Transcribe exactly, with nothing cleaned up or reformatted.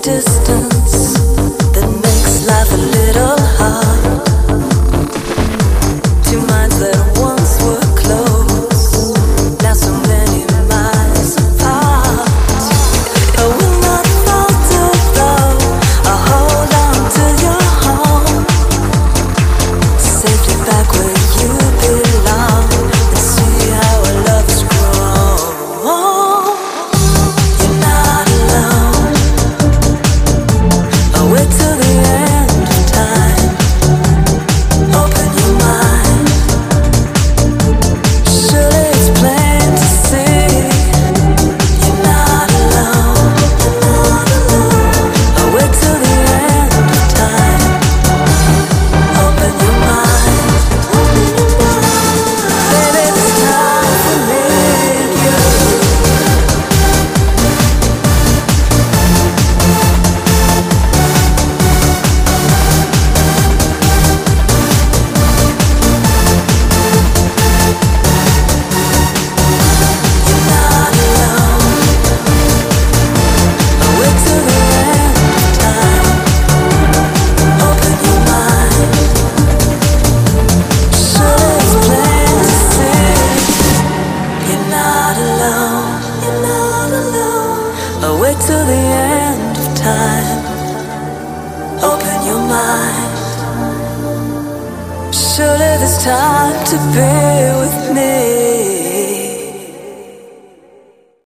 distance that makes life a little hard. Two minds that once were close, now so many miles apart. I will not falter though, I'll hold on to your home, safely back where you belong, and see how our love has grown. You're not alone. I'll wait till the end of time. Open your mind. Surely it's plain to see. You're not alone. You're not alone. I'll wait till the end of time. Open your mind. Open your mind. Baby, it's time for me and you. You're not alone. I'll wait till the end of time. Open your mind. Surely it's plain to see. You're not alone. You're not alone. I'll wait till the end of time. Open your mind. Surely there's time to be with me.